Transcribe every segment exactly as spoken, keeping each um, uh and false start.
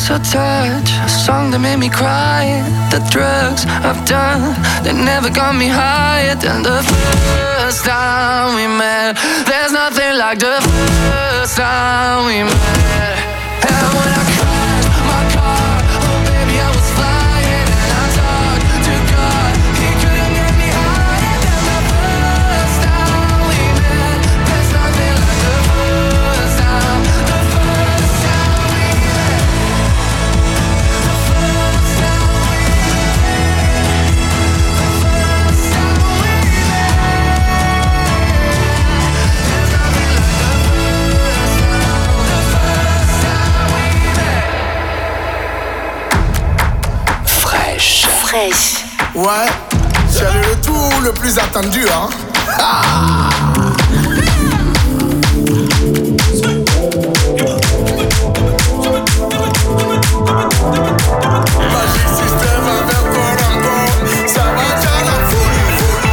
so touch, a song that made me cry. The drugs I've done, they never got me higher than the first time we met. There's nothing like the first time we met. And when I crashed my car, oh baby I was flying, and I talked to God, he couldn't get me higher than the first time we met. There's nothing like the first time, the first time we met. The first time we met. The first time we met. There's nothing like the first time, the first time we met. Fraîche. Fraîche. Ouais, c'est le retour le plus attendu, hein. Ah. Magic System avec Corango, ça va déjà la folie.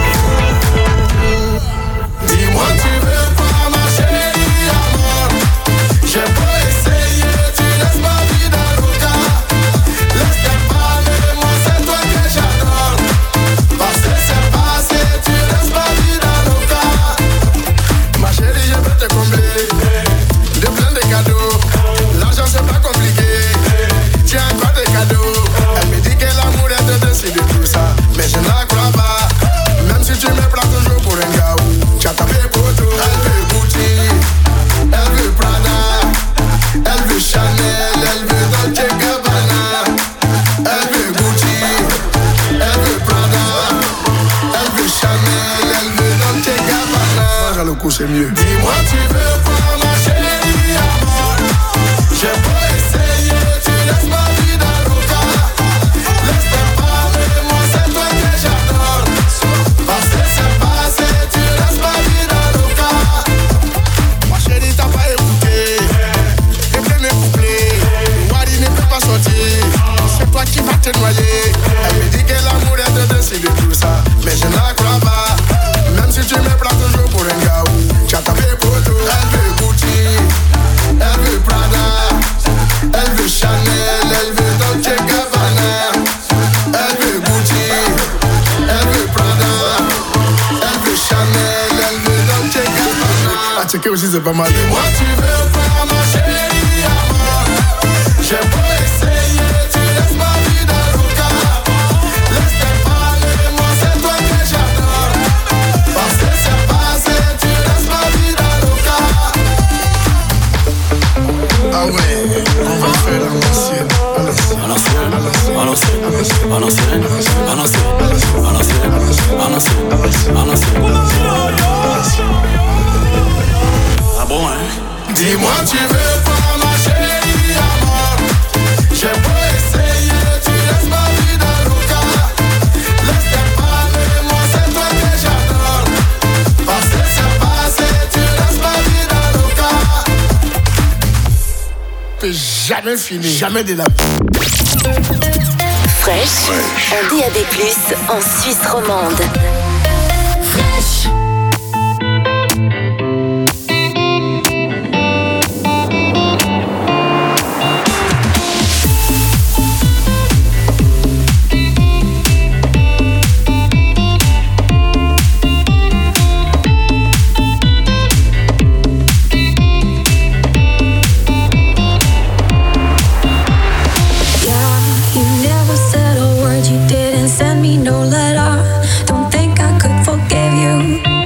Dis-moi tu veux quoi ma chérie amor. J'ai pas essayé, tu laisses ma vie dans le cas. Laisse-moi parler, moi c'est toi que j'adore. Passé c'est passé, tu laisses ma vie dans le cas. Ma chérie je veux te combler de plein de cadeaux. L'argent c'est pas compliqué. Tiens quoi des cadeaux. Elle me dit que l'amour est au-dessus de tout ça, mais je ne la crois pas. Même si tu me prends toujours pour un gars, tu as tapé pour tout. Elle veut Gucci, elle veut Prada, elle veut Chanel, elle veut Dolce Gabbana. Elle veut Gucci, elle veut Prada, elle veut Chanel, elle veut Dolce Gabbana. Moi le coup c'est mieux. Dis-moi tu veux quoi ma chérie amor. J'ai pas essayé, tu laisses ma vie dans le cas. Laisse-moi parler, moi c'est toi que j'adore. Passé c'est passé, tu laisses ma vie dans le cas. Ma chérie t'as pas écouté les premiers couplets. Wadi ne peut pas sortir, c'est toi qui vas te noyer. Elle me dit que l'amour est au-dessus de tout ça, mais je ne la crois pas. Même si tu me prends toujours pour un gars, tu as tapé pour tout. Elle veut Gucci, elle veut Prada, elle veut Chanel, elle veut Dolce Gabbana. Elle veut Gucci, elle veut Prada, elle veut Chanel, elle veut Dolce Gabbana. À checker aussi c'est pas mal. Moi tu veux quoi ma chérie amor. J'ai pas essayé, tu laisses ma vie dans le cas. Laisse-moi parler, moi c'est toi que j'adore. Passé c'est passé, tu laisses ma vie dans le cas. Ah ouais, on va faire à l'ancienne, à l'ancienne, À l'ancienne, à l'ancienne, à l'ancienne, à l'ancienne, à l'ancienne, à l'ancienne, à l'ancienne. Ah bon, hein? Dis-moi tu veux quoi ma chérie amor. J'ai pas essayé, tu laisses ma vie dans le cas. Laisse-moi parler, moi c'est toi que j'adore. Passé c'est passé, tu laisses ma vie dans le cas. T'es jamais fini, jamais de la vie. Fraîche. En D A B plus, en Suisse romande. Fraîche. Send me no letter. Don't think I could forgive you.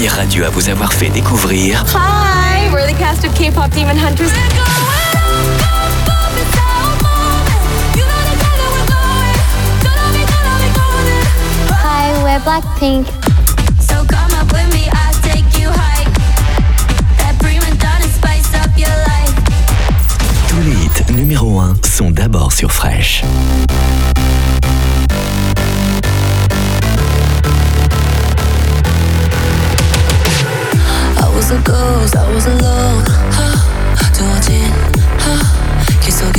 première radio à vous avoir fait découvrir... Hi, we're the cast of K-pop Demon Hunters. Hi, we're Blackpink. So come up with me, I'll take you high. That prima donna spice up your life. Tous les hits numéro un sont d'abord sur Fresh. I was a ghost, I was alone. 두어진 길 속에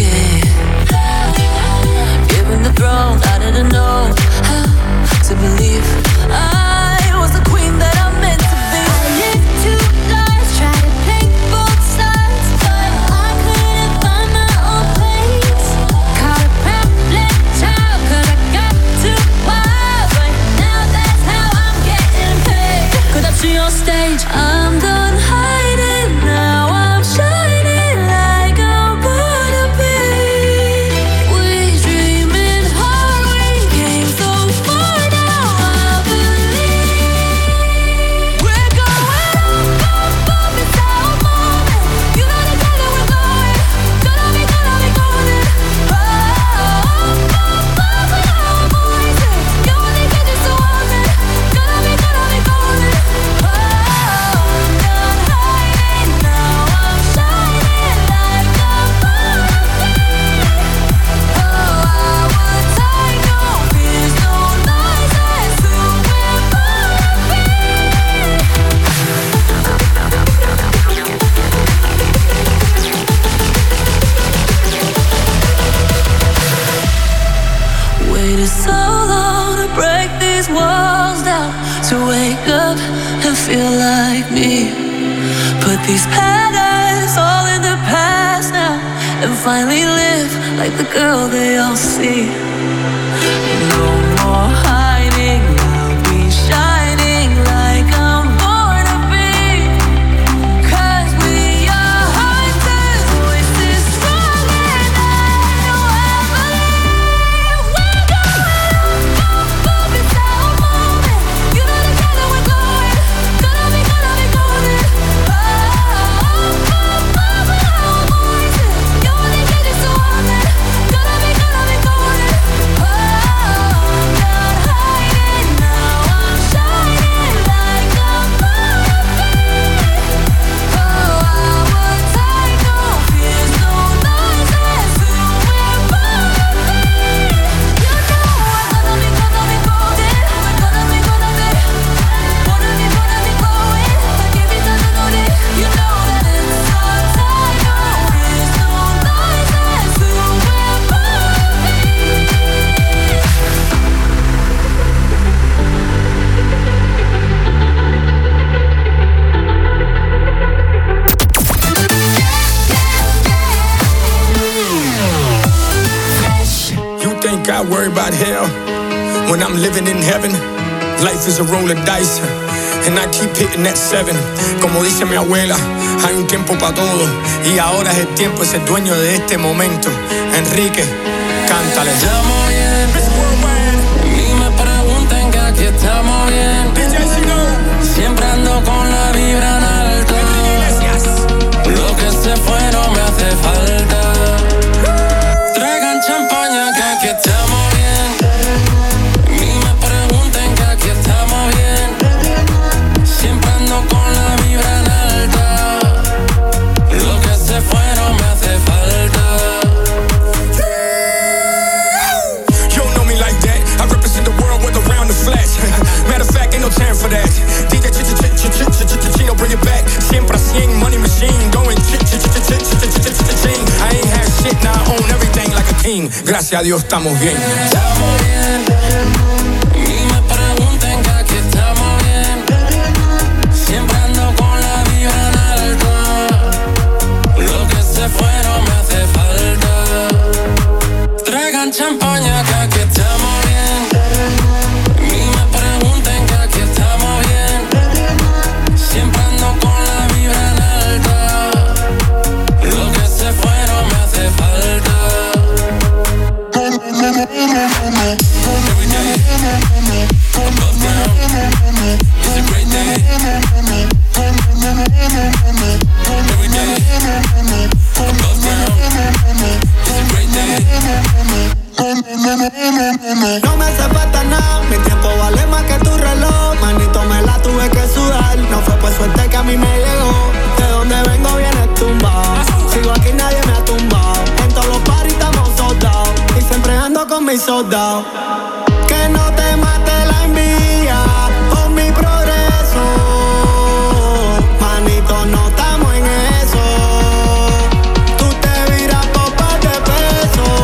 given the throne, I didn't know how to believe I was the queen that I meant to be. I lived two lives, tried to pick both sides, but I couldn't find my own place. Caught a problem child, cause I got too wild, but now that's how I'm getting paid. 끝없이 on stage, I'm done hiding, now I'm shining like I'm born to be. We dreaming hard, we came so far, now I believe. We're going Up, up, it's our moment. You know together we're going. Gonna be, gonna be golden. Oh, up, up, up with our voices. You only get just so often. Gonna be, gonna be golden. Oh, I'm done hiding, now I'm shining like a moonbeam. Oh, I would take no fears, no lies, that's who we're born to be. Waited so long to break these walls down, to wake up and feel like me. Put these patterns all in the past now, and finally live like the girl they all see. No more hiding, I'll be shining like I'm born to be. Cause we are hunters, voices strong and I know I believe. We're going up, up, it's our moment. You know together we're going. Gonna be, gonna be golden. Oh, up, up, up with our voices. You only get just so often. Gonna be, gonna be golden. Oh, I'm done hiding, now I'm shining like I'm born to be. Oh, I would take no fears, no lies, that's who we're born to be. You know we're gonna be, gonna be golden. We're gonna be, gonna be, gonna be, gonna be going. I give it to the You know that it's our time. No fears, no lies, that's who we're born to be. You think I worry about hell when I'm living in heaven? Life is a roll of dice, and I keep hitting that seven. Como dice mi abuela, hay un tiempo para todo, y ahora es el tiempo, es el dueño de este momento. Enrique, cántale. Estamos bien, ni me pregunten que aquí estamos bien. Siempre ando con la vibra en alto. Lo que se fue no me hace falta. Traigan champaña que aquí estamos bien. Ni me pregunten que aquí estamos bien. Siempre ando con la vibra en alta. Lo que se fue no me hace falta. You don't know me like that. I represent the world with around the flesh. Matter of fact, ain't no time for that. D J Chino, bring it back. Siempre cien, money machine, going ching. I ain't had shit, now I own everything like a king. Gracias a Dios estamos bien. Estamos bien, ni me pregunten que aquí estamos bien. Siempre ando con la vibra en alto. Lo que se fue no me hace falta. Traigan champaña que aquí estamos bien. Ni me pregunten que aquí estamos bien. Siempre ando con la vibra en alta. Lo que se fue no me hace falta. soldado. Que no te mate la envidia por mi progreso. Manito, no estamos en eso. Tú te viras por par de pesos.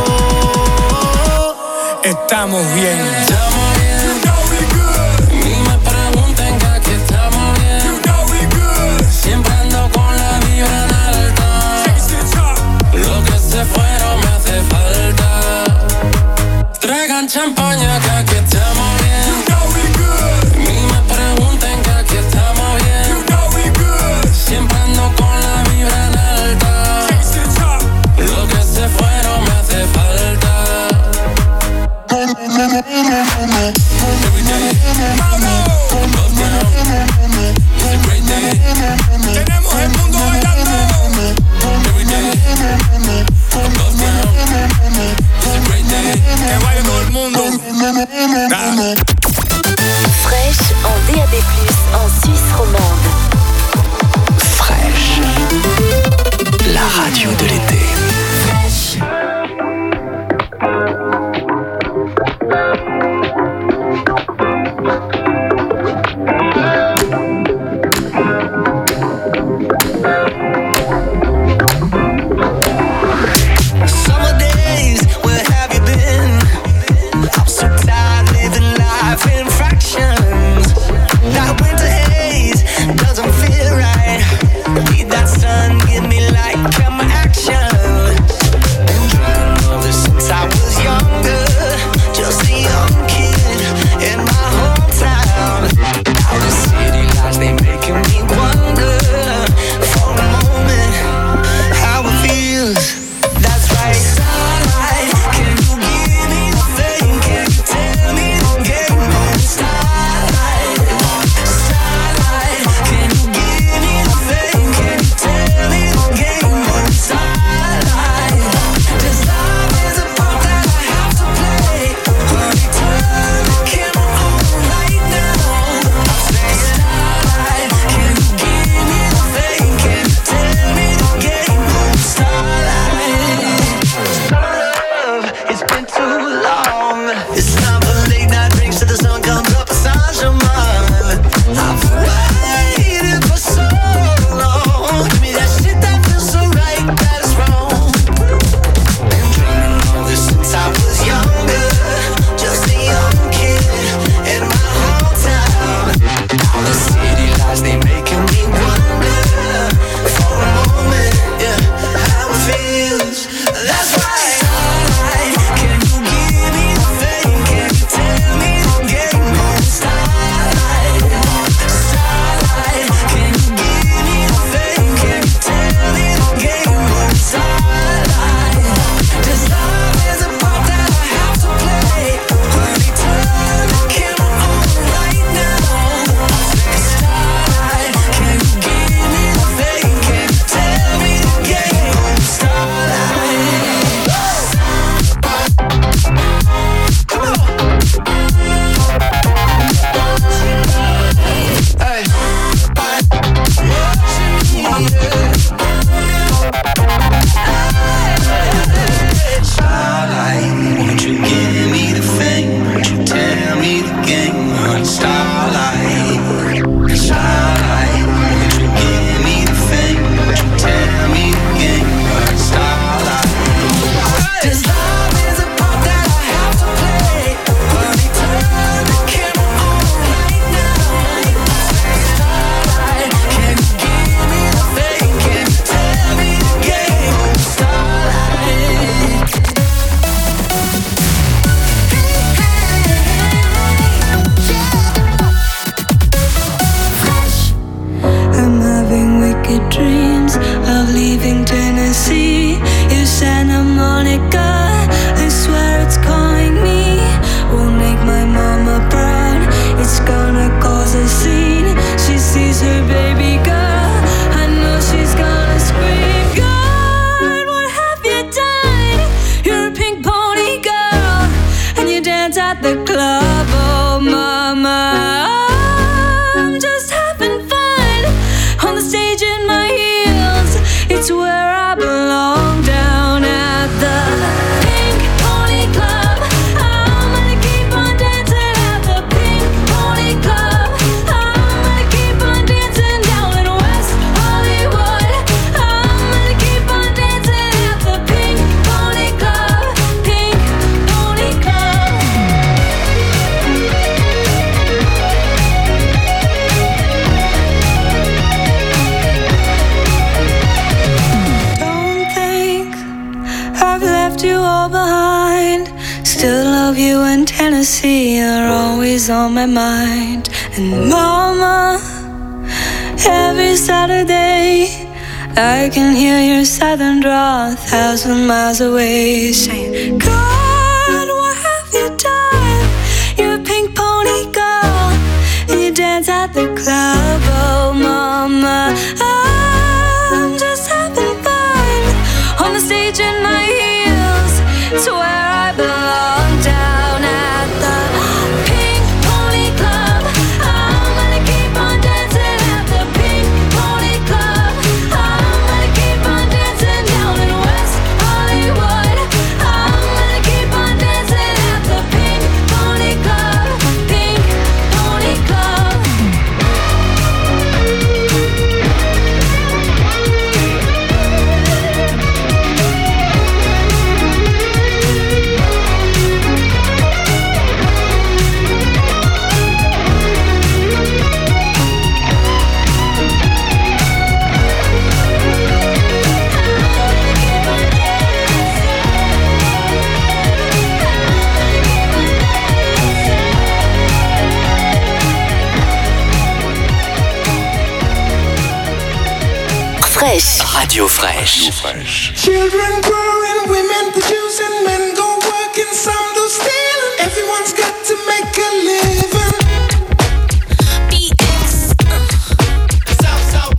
Estamos bien. Estamos bien. You know we good. Ni me pregunten que aquí estamos bien. You know we good. Siempre ando con la vibra en alta. Lo que se fueron me hace falta. Traigan champán. see, you're always on my mind. And mama, every Saturday I can hear your southern drawl a thousand miles away, saying, God, what have you done? You're a pink pony girl, and you dance at the club. Oh mama, I'm just having fun on the stage in my heels. It's where I belong, down at the Pink Pony Club. I'm gonna keep on dancing at the Pink Pony Club. I'm gonna keep on dancing down in West Hollywood. I'm gonna keep on dancing at the Pink Pony Club. Pink Pony Club. Fresh. Radio Fraîche. Children growing, women producing, men go working, some do stealing. Everyone's got to make a living. B X. South, south,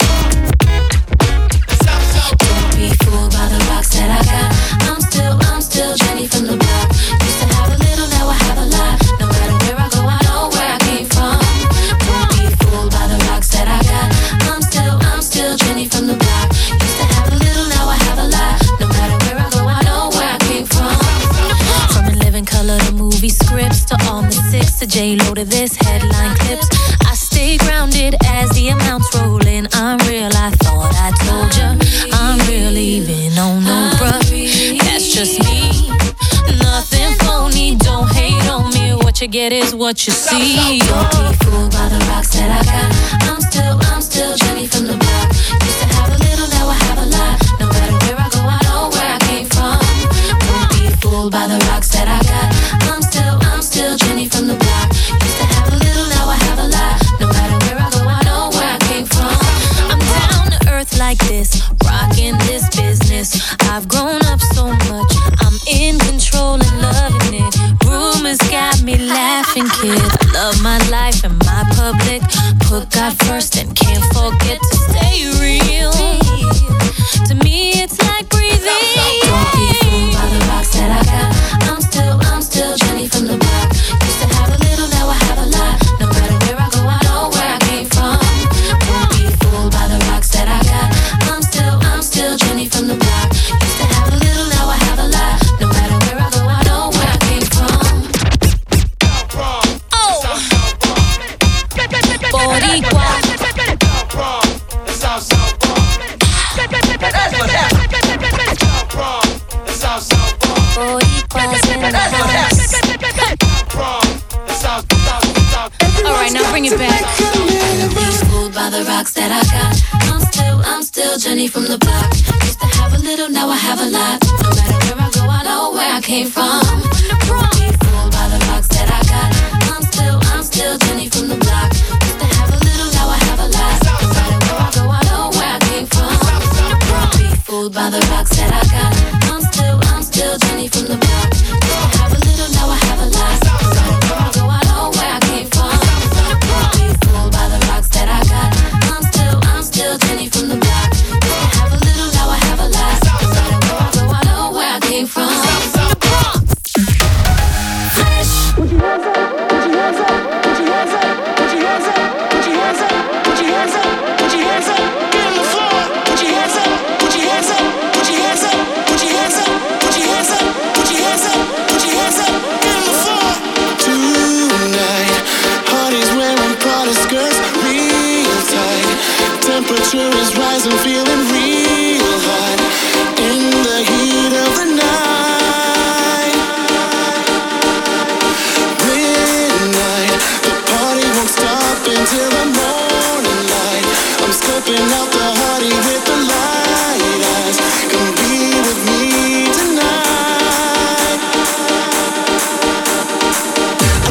south, south. Don't be fooled by the rocks that I got. I'm still, I'm still Jenny from the block. Used to have a little, now I have a lot. No matter where I go, I know where I came from. Don't be fooled by the rocks that I got. I'm still, I'm still Jenny from the block. Used to have a little, now I have a lot. No matter where I go, I know where I came from. From In Living Color to movie scripts to all the six to J-Lo to this headline clips. I stay grounded as the amounts roll in. I'm real, I thought I told ya. I'm real, even on no bruh. That's just me, nothing phony. Don't hate on me, what you get is what you see. Don't be fooled by the rocks that I got. I'm still, I'm still Jenny from the block. Used to have a little, now I have a lot. No matter where I go, I know where I came from. Don't be fooled by the rocks that I got. I'm still, I'm still Jenny from the block. Used to have a little, now I have a lot. No matter where I go, I know where I came from. I'm down to earth like this, rocking this business. I've grown up so much, I'm in control and loving it. Rumors got me laughing, kid. I love my life and my public. Put God first and can't forget to stay real. To me, it's like breathing. Don't be fooled by the rocks that I got. I'm still, I'm still Jenny from the block. Used to have a little, now I have a lot. No matter where I go, I know where I came from. Don't be fooled by the rocks that I got. I'm still, I'm still Jenny from the block. Used to have a little, now I have a lot. No matter where I go, I know where I came from. Oh, Boricua. Boricuas in the house. Alright, now bring it back. Be fooled by the rocks that I got. I'm still, I'm still Jenny from the block. Used to have a little, now I have a lot. No matter where I go, I know where I came from. Don't be fooled by the rocks that I got. I'm still, I'm still Jenny from the block. Used to have a little, now I have a lot. No matter where I go, I know where I came from. Don't be fooled by the rocks that I got. I'm still, I'm still Jenny from the block. Used to have a little, now I have a lot. No matter where I go, I know where I came from. Don't be fooled by the rocks that I got. I'm still, I'm still Jenny from the block. Used to have a little, now I have a lot. No matter where I go, I know where I came from. Fresh. Put your hands up, put your hands up, put your hands up, put your hands up, put your hands up, put your hands up, put your hands up, get on the floor. Put your hands up, put your hands up, put your hands up, put your hands up, put your hands up, put your hands up, put your hands up, get on the floor. Tonight, party's wearing Prada skirts, real tight. Temperature is rising, feeling real hot. In the heat of the night, midnight, the party won't stop until the morning light. I'm stepping out the party with the light eyes. Come be with me tonight.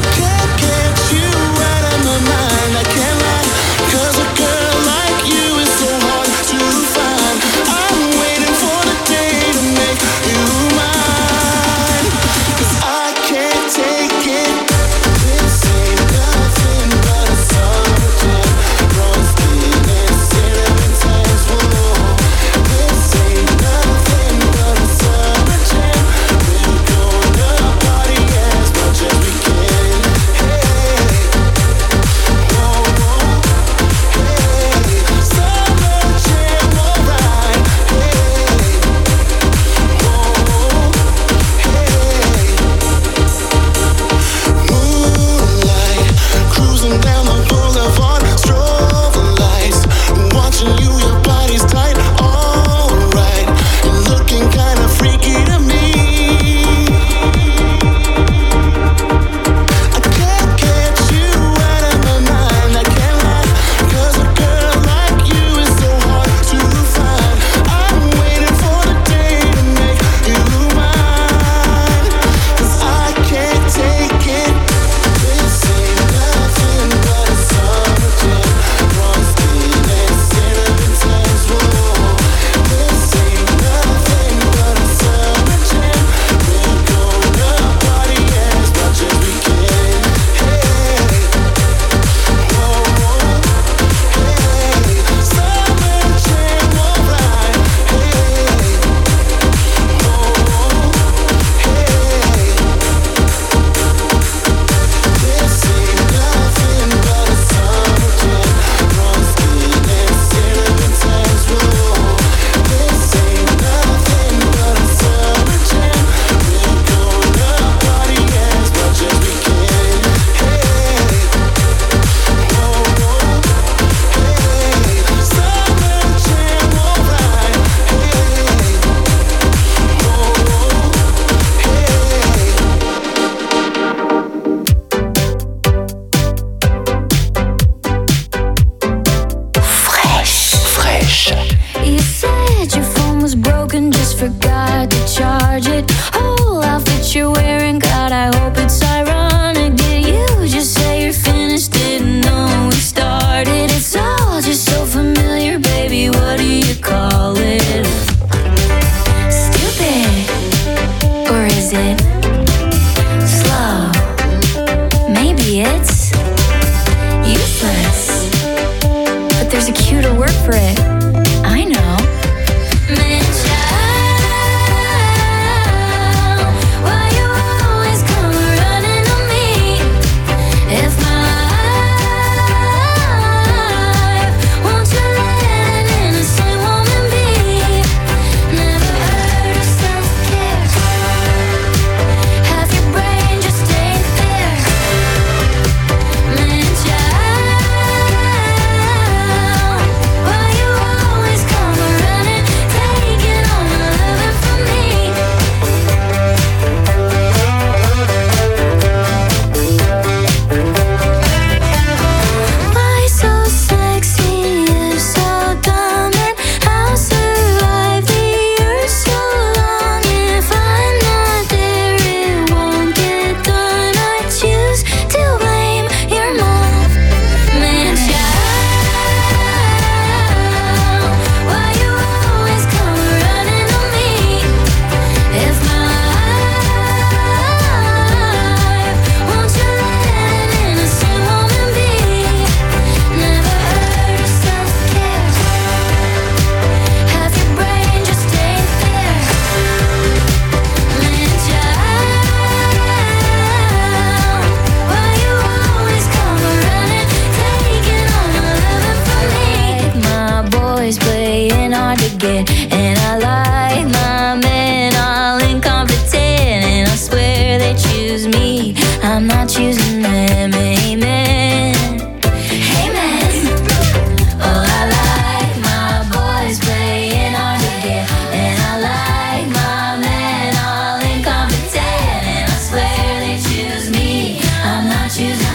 get. And I like my men all incompetent, and I swear they choose me, I'm not choosing them. Amen. Amen. Oh, I like my boys playing hard to get, and I like my men all incompetent, and I swear they choose me, I'm not choosing them.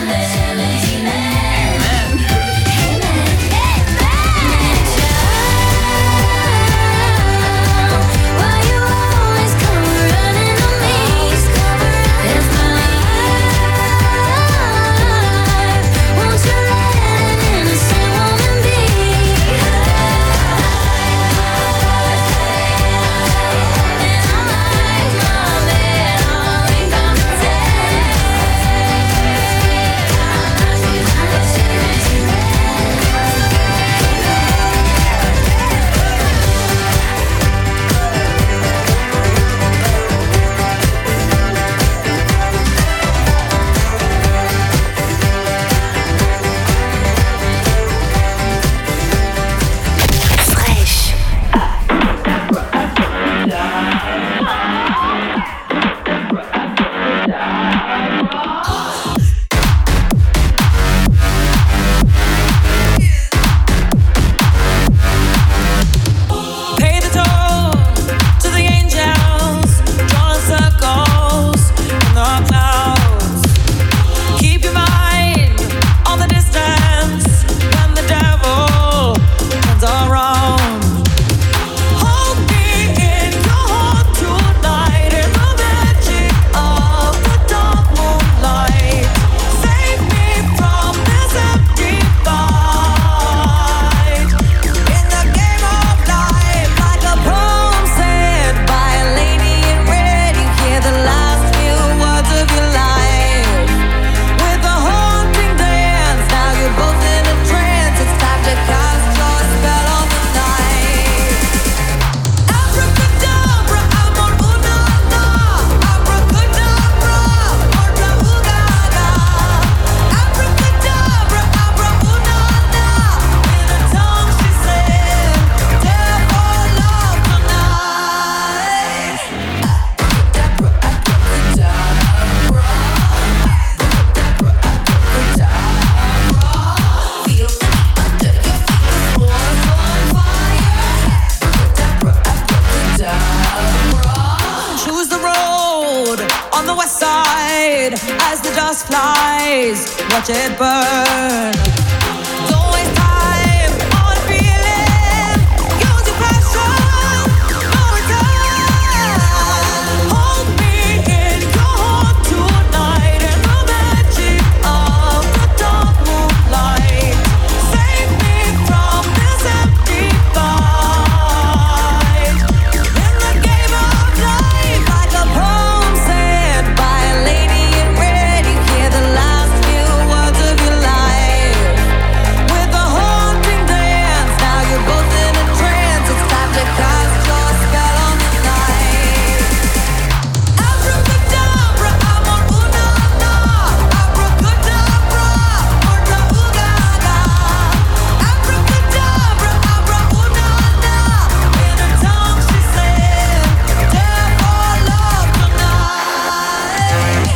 Watch it burn. Don't waste time on feeling. Use your passion. No return. Hold me in your heart tonight in the magic of the dark moonlight. Save me from this empty fight. In the game of life, like a poem said by a lady in red, you hear the last words of your life. With a haunting dance, now you're both in a trance. It's time to cast your spell on the night. Abracadabra, amor una na. Abracadabra, orta ugaga. Abracadabra, abra una na. In her tongue she said, "Dare for love tonight."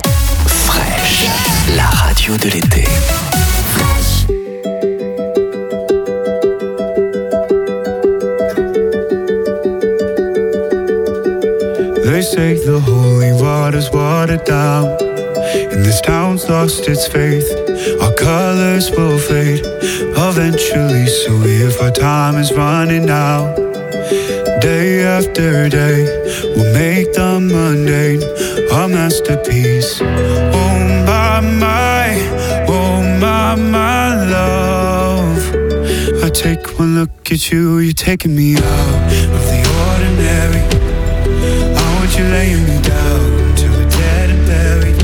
De l'été. They say the holy water's watered down, and this town's lost its faith. Our colors will fade eventually, so if our time is running out, day after day, we'll make the mundane a masterpiece. Oh my, my, oh my, my love. I take one look at you, you're taking me out of the ordinary. I want you laying me down till we're dead and buried,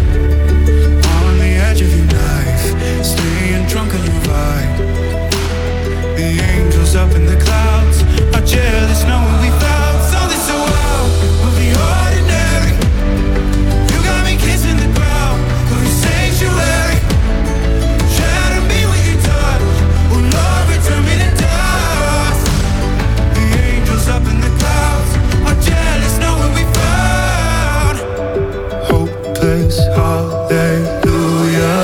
on the edge of your knife, staying drunk on your ride. The angels up in the clouds are jealous knowing we found something so out of the ordinary. You got me kissing the ground of your sanctuary. Shatter me with your touch, oh Lord, return me to dust. The angels up in the clouds are jealous knowing we found hopeless hallelujah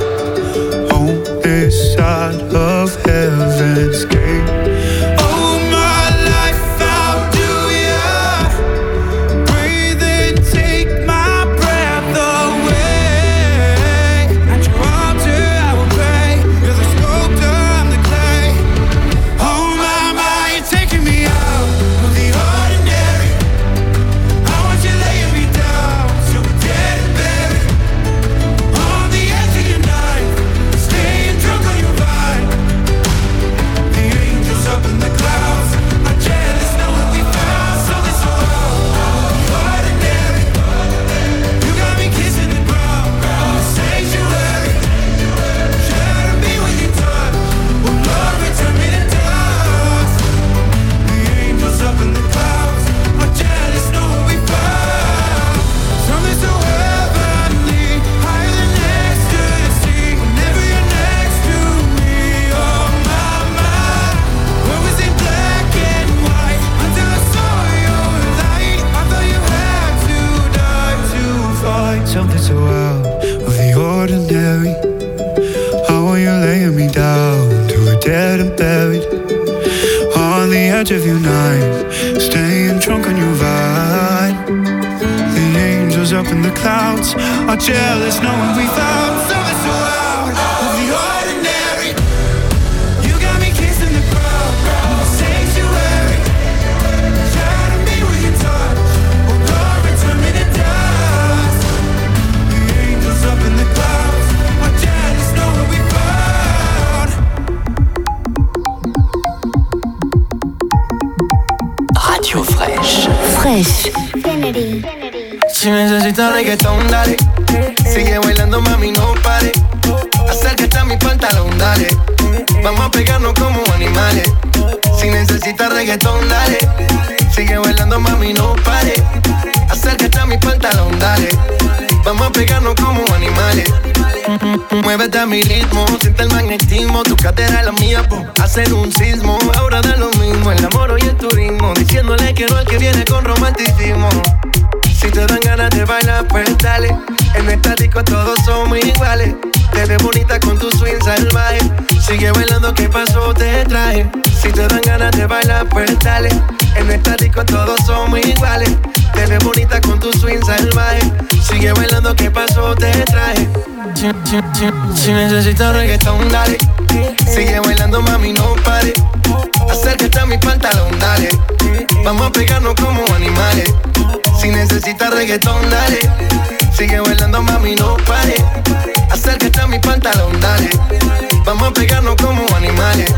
on this side of heaven's gate. Oh my life, how do ya breathe and take my breath away? At your altar I will pray. You're the sculptor, I'm the clay. Oh my, my, you're taking me out of the ordinary. I want you laying me down till we're dead and buried, on the edge of your knife, staying drunk on your vine. The angels up in the clouds are jealous knowing we found something so out of the ordinary. You got me kissing the ground of the sanctuary. Shatter me with your touch, oh Lord, return me to dust. The angels up in the clouds are jealous knowing we found something so heavenly, higher than ecstasy. Whenever you're next to me, oh my, my. Where was it black and white until I saw your light? I thought you had to die to find something so out of the ordinary. How are you laying me down till we're dead and buried, on the edge of your knife, staying drunk on your vine. The angels up in the clouds are jealous knowing we found something so out of the ordinary. You got me kissing the ground of the sanctuary. Shatter me with your touch, oh Lord, return me to dust. The angels up in the clouds are jealous knowing we found. Radio Fraîche. Fresh. Kennedy. Si necesitas reggaetón, dale. Sigue bailando, mami, no pare. Acércate a mi pantalón, dale. Vamos a pegarnos como animales. Si necesitas reggaetón, dale. Sigue bailando, mami, no pare. Acércate a mi pantalón, dale. Vamos a pegarnos como animales. Muévete a mi ritmo, siente el magnetismo. Tu cadera es la mía, po, hacen un sismo. Ahora da lo mismo, el amor y el turismo. Diciéndole que no al que viene con romanticismo. Si te dan ganas de bailar, pues dale. En esta disco todos somos iguales. Te ves bonita con tu swing salvaje. Sigue bailando, ¿qué pasó? Te traje. Si te dan ganas de bailar, pues dale. En esta disco todos somos iguales. Te ves bonita con tu swing salvaje. Sigue bailando, ¿qué pasó? Te traje. Si, si, si, si necesitas reggaetón, dale. Sigue bailando, mami, no pare. Acércate a mi pantalón, dale. Vamos a pegarnos como animales. Si necesitas reggaetón, dale. Sigue bailando, mami, no pare. Acércate a mi pantalón, dale. Vamos a pegarnos como animales.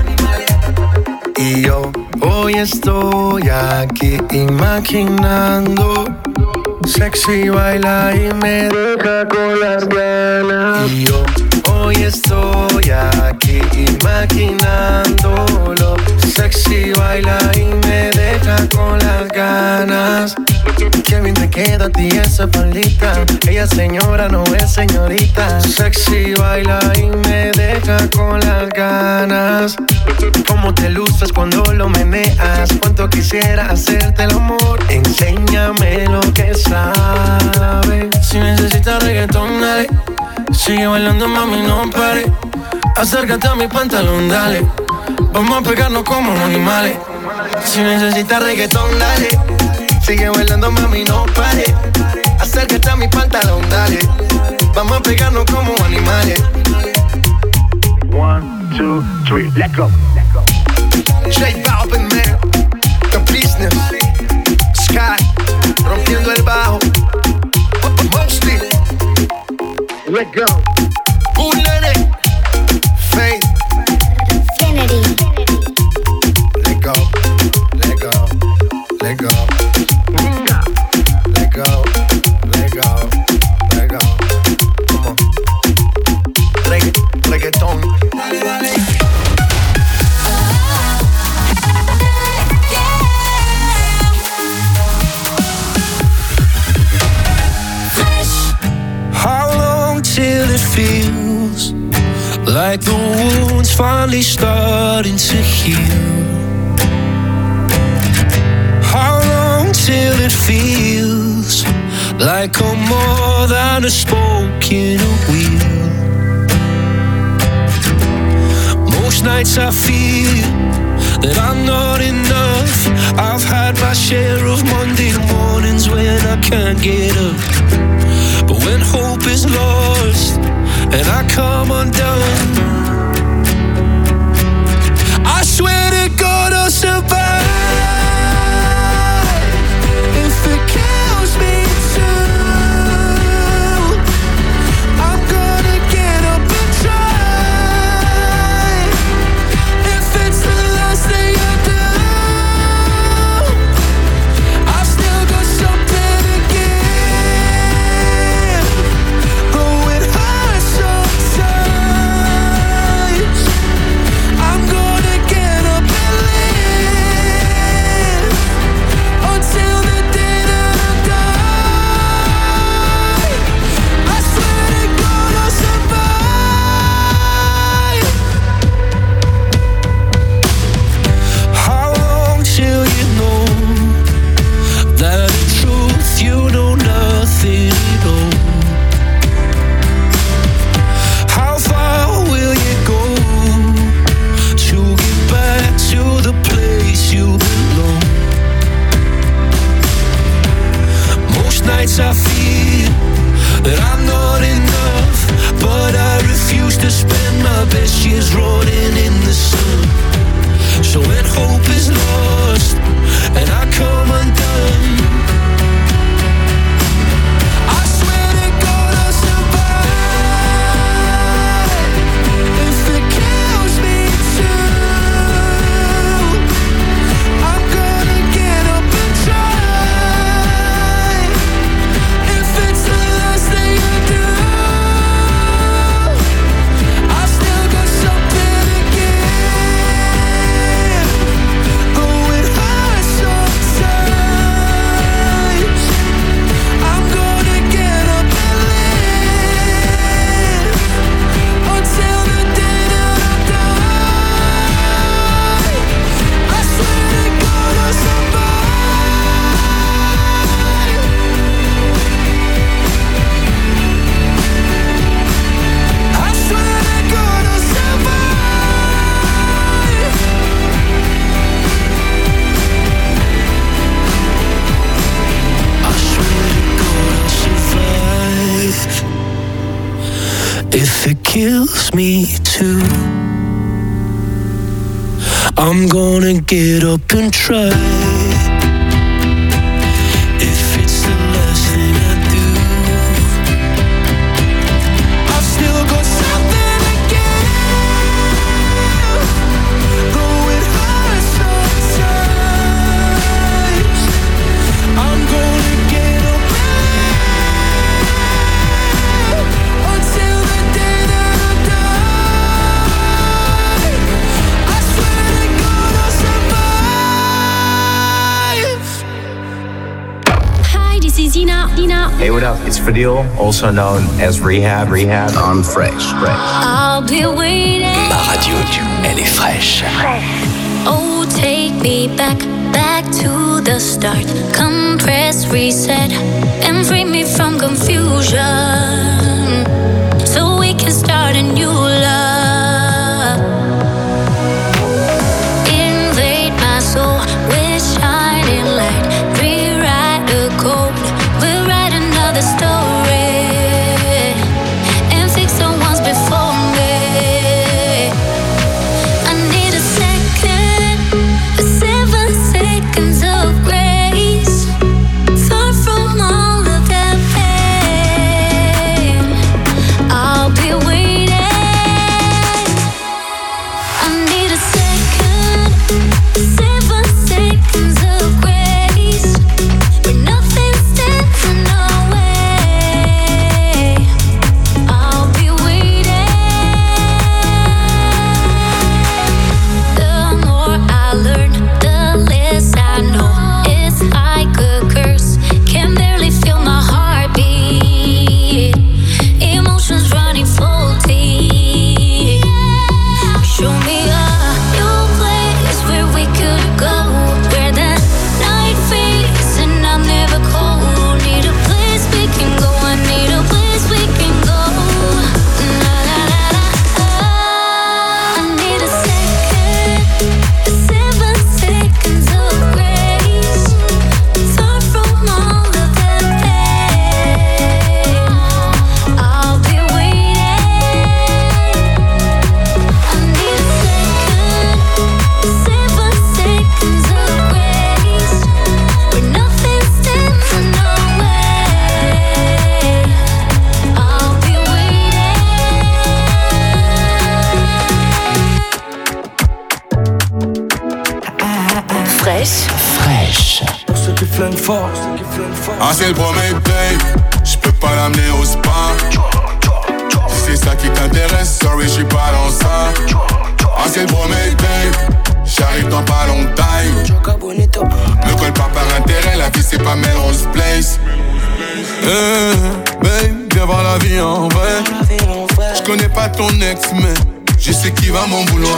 Y yo hoy estoy aquí imaginando. Sexy baila y me deja con las ganas. Y yo hoy estoy aquí imaginándolo. Sexy baila y me deja con las ganas. Qué bien te queda a ti esa faldita. Ella señora, no es señorita. Sexy baila y me deja con las ganas. Cómo te luces cuando lo meneas. Cuánto quisiera hacerte el amor. Enséñame lo que sabes. Si necesitas reggaetón, dale. Sigue bailando, mami, no pare. Acércate a mi pantalón, dale. Vamos a pegarnos como animales. Si necesitas reggaetón, dale. Sigue bailando, mami, no pare. Acércate a mi pantalón, dale. Vamos a pegarnos como animales. One, two, three, let go. J Balvin, man. The business. Sky. Rompiendo el bajo. Mostly. Let go. Bulene. Faith. Infinity. Let go. Let go. Let go. Let go. Let go. Let go. Come on. Regga- reggaeton. Dale, dale. How long till it feels like the wound's finally starting to heal? How long till it feels like I'm more than a spoke in a wheel? Most nights I feel that I'm not enough. I've had my share of Monday mornings when I can't get up. But when hope is lost and I come undone, I swear to God I'll survive. If it kills me too, I'm gonna get up and try. If it's the last thing I do, I've still got something to give. Though it hurts sometimes, I'm gonna get up and live until the day that I die. I swear to God I'll survive. How long till you know that in truth you know nothing at all? How far will you go to get back to the place you belong? Most nights I feel that I'm not enough, but I refuse to spend my best years rotting in the sun. So when hope is lost and I come undone, I swear to God I'll survive. If it kills me too, I'm gonna get up and try. If it's the last thing I do, I've still got something to give. Though it hurts sometimes, I'm gonna get up and live until the day that I die. I swear to God I'll survive. I swear to God I'll survive. I swear to God I'll survive. If it kills me too, I'm gonna get up and try. If it's the last thing I do, I've still got something to give. Though it hurts sometimes, I'm gonna get up and live until the day that I die. I swear to God I'll survive. Hi, this is Ina. Ina. Hey, what up? It's Fadil, also known as Rehab. Rehab on Fresh. Fresh. I'll be waiting. Ma radio, elle est fraîche. Oh, take me back, back to the start. Compress, reset, and free me from confusion, so we can start a new love. Invade my soul with shining light, rewrite fort. Ah c'est le premier date, j'peux pas l'amener au spa. Si c'est ça qui t'intéresse, sorry j'suis pas dans ça. Ah c'est le premier date, j'arrive dans pas longtemps. Ne colle pas par intérêt, la vie c'est pas Melrose Place. Hey, babe, viens voir la vie en vrai. J'connais pas ton ex mais je sais qui va m'en vouloir.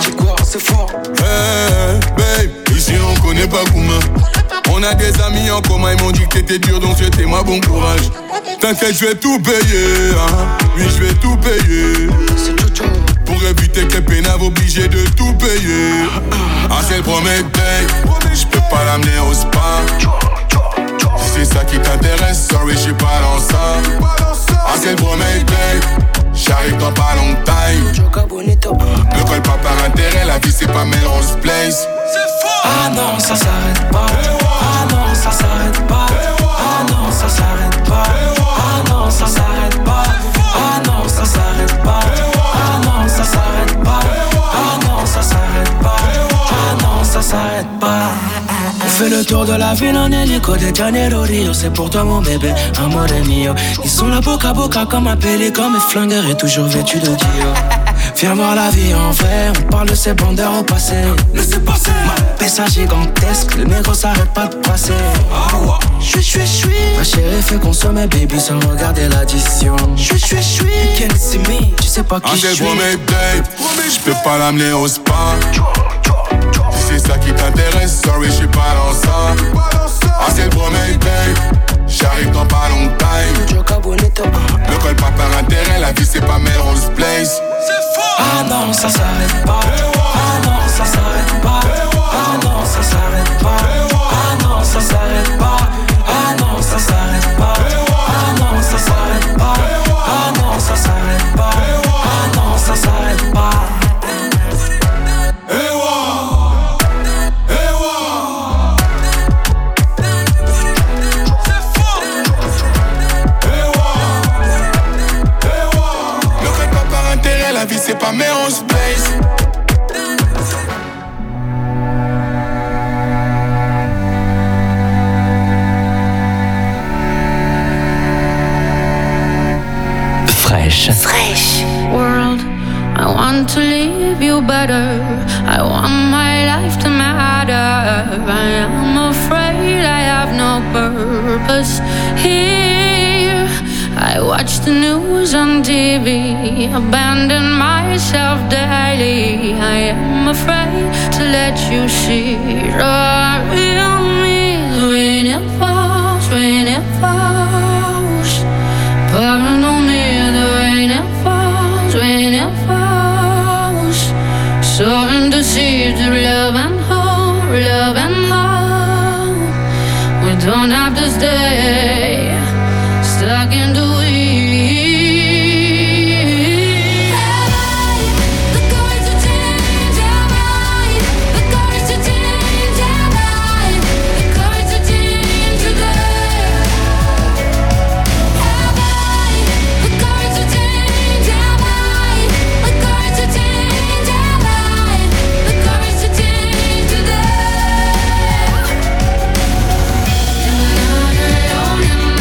Hey, babe, ici on connaît pas Kouma. On a des amis en commun, ils m'ont dit que t'étais dur donc souhaitez-moi bon courage. T'inquiète, je vais tout payer, hein. Oui, je vais tout payer. Pour éviter que pénave obligé de tout payer. Ah, c'est le premier date, j'peux pas l'amener au spa. Si c'est ça qui t'intéresse, sorry, j'suis pas dans ça. Ah, c'est le premier date, j'arrive dans pas longtemps. Ne colle pas par intérêt, la vie c'est pas Melrose Place. Ah non, ça s'arrête pas. Ah non, ça s'arrête pas. Ah non, ça s'arrête pas. Ah non, ça s'arrête pas. Ah non, ça s'arrête pas. Ah non, ça s'arrête pas. Ah non, ça s'arrête pas. Ah non, ça s'arrête pas. On fait le tour de la ville en hélico de Janeiro Rio. C'est pour toi mon bébé, amore mio. Ils sont là boca à boca comme un pélican. Mes flingueurs est toujours vêtu de Dio. Viens voir la vie en vrai, on parle de ces bandeurs au passé. Laissez passer. Ma pessa gigantesque, le négro s'arrête pas de passer. J'suis, j'suis, j'suis. Ma chérie fait consommer baby sans regarder l'addition. J'suis, j'suis, j'suis. You can't see me, tu sais pas qui j'suis. Ah c'est premier date, j'peux pas l'amener au spa. Si c'est ça qui t'intéresse, sorry j'suis pas dans ça. Ah c'est le premier date, j'arrive dans pas longtemps. Ne colle pas par intérêt, la vie c'est pas Melrose Place. Ah non, ça s'arrête pas. Ah non, ça s'arrête pas. Ah non, ça s'arrête pas. Ah non, ça s'arrête pas. Ah non, ça s'arrête pas. Ah non, ça s'arrête pas. Ah non, ça s'arrête pas. Ah non, ça s'arrête pas. La vie c'est pas Melrose Place. Fresh. Fresh. World, I want to leave you better. I want my life to matter. I am afraid I have no purpose here. I watch the news on T V, abandon myself daily. I am afraid to let you see the real me. When it falls, when it falls, pouring on me, the rain it falls, when it falls. Sowing the seeds of love and hope, love and hope. We don't have to stay stuck in the Alone in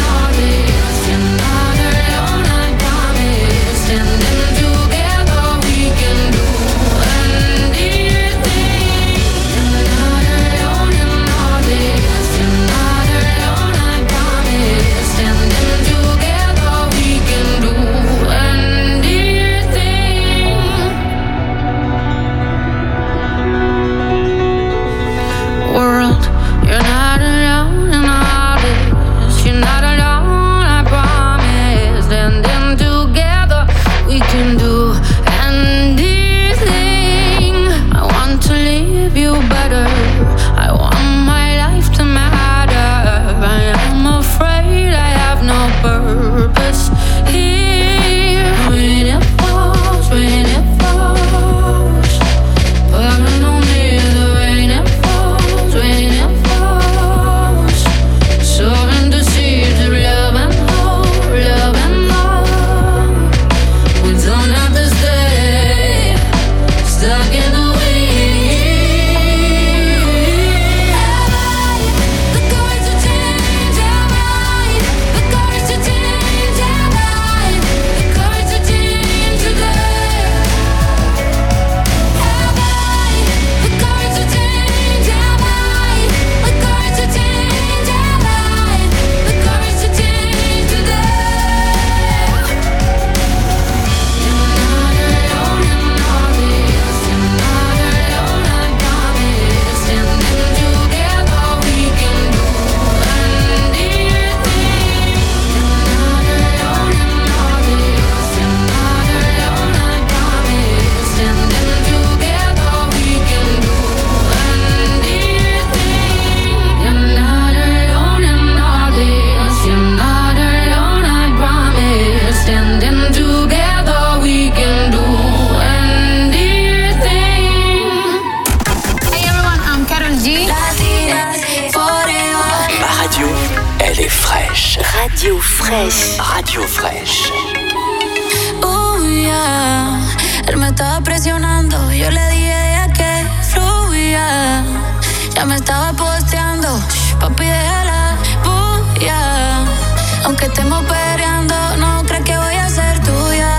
fraîche. Radio fraîche. Oh, yeah. Él me estaba presionando, yo le dije ya que fluya. Ya me estaba posteando, papi déjala, bulla. Aunque estemos peleando, no crees que voy a ser tuya.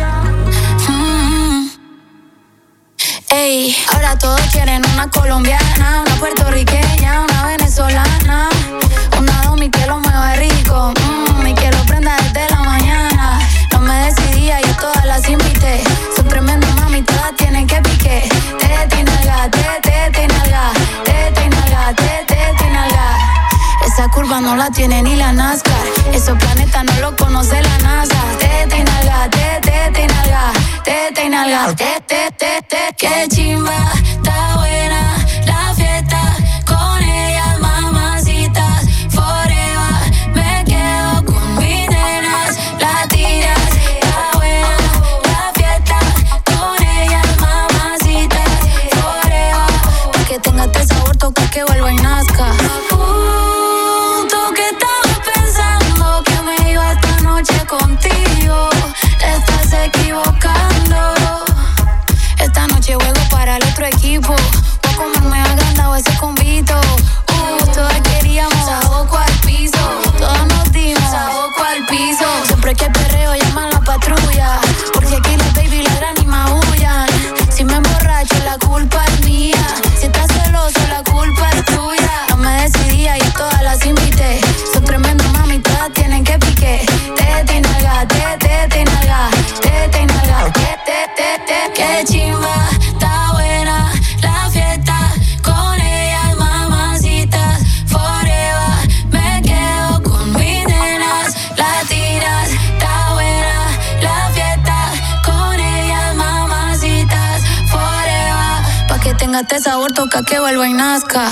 Mm. Ey, ahora todos quieren una colombiana, una puertorriqueña, una venezolana, una domi que lo mueve rico, mm, y que lo prenda desde la mañana. No me decidía, yo todas las invité. Son tremendas mami, todas tienen que pique. Tete y nalga, tete y nalga, tete y nalga, tete y nalga. Esa curva no la tiene ni la NASCAR. Esos planetas no lo conoce la NASA. Tete y nalga, tete y nalga, tete y nalga, tete, tete. Qué chimba, está buena la fiesta. Con ellas mamacitas, forever. Me quedo con mis nenas, las tiras. Está buena la fiesta. Con ellas mamacitas, forever. Pa' que tenga este sabor, toca que vuelva y nazca. Uh, tú que estabas pensando que me iba esta noche contigo, te estás equivocando. Esta noche juego para el otro equipo. Voy a comerme agrandado ese convito. Uh, todas queríamos saboco al piso. Todas nos dimos saboco al piso. Siempre que perreo llaman la patrulla, porque aquí las baby ladran y maullan. Si me emborracho la culpa es mía. Si estás celoso la culpa es tuya. No me decidía, yo todas las invité. Son tremendas mami, todas tienen que pique. Tete y nalga, tete y nalga, tete y nalga, tete, tete. Qué chimba, está buena la fiesta. Con ellas mamacitas, forever. Me quedo con mis nenas, las tiras. Está buena la fiesta. Con ellas mamacitas, forever. Pa' que tenga este sabor, toca que vuelva y nazca.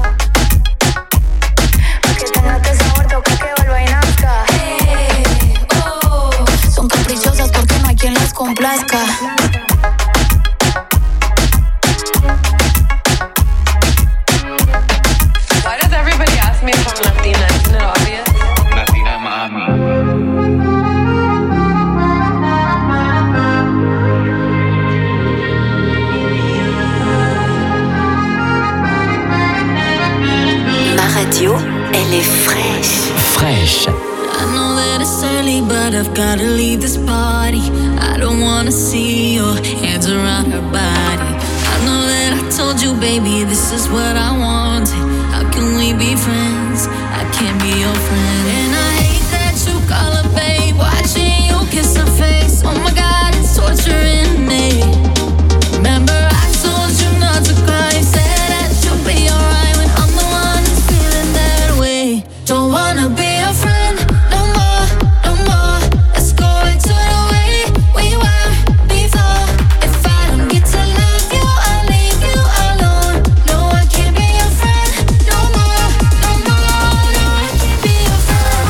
Pa' que tenga este sabor, toca que vuelva y nazca. Hey, oh. Son caprichosas porque no hay quien las complazca. Why does everybody ask me if I'm Latina? Isn't it obvious? Latina mami. Ma radio, elle est fraîche. Fraîche. I know that it's early, but I've gotta leave this party. I don't wanna see your hands around her body. I know that I told you, baby, this is what I wanted. How can we be friends? I can't be your friend. And I hate that you call her babe, watching you kiss her face. Oh my God, it's torturing me. Remember, I told you not to cry. You said that you'll be alright when I'm the one who's feeling that way. Don't wanna be your friend no more, no more. Let's go back to the way we were before. If I don't get to love you, I'll leave you alone. No, I can't be your friend no more, no more. No, I can't be your friend.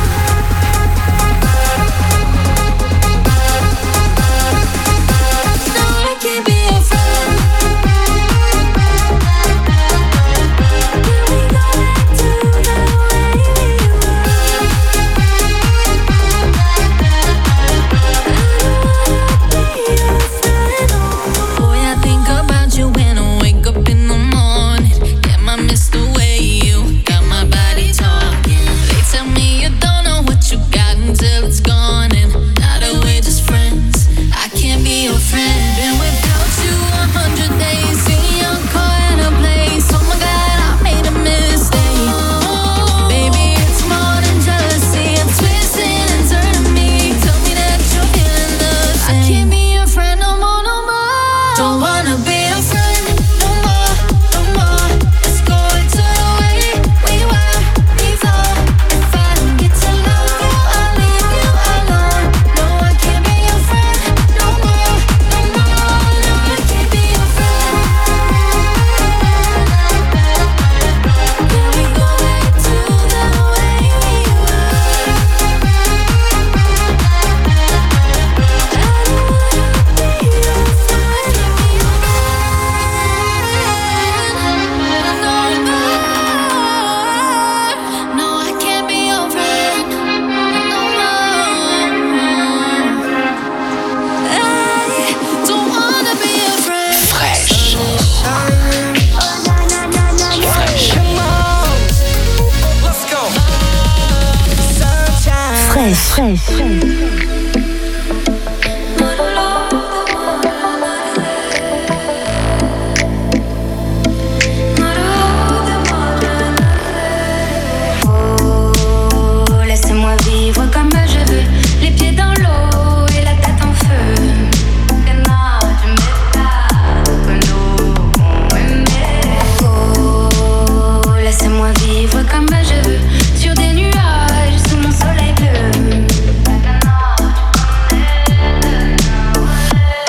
Fresh.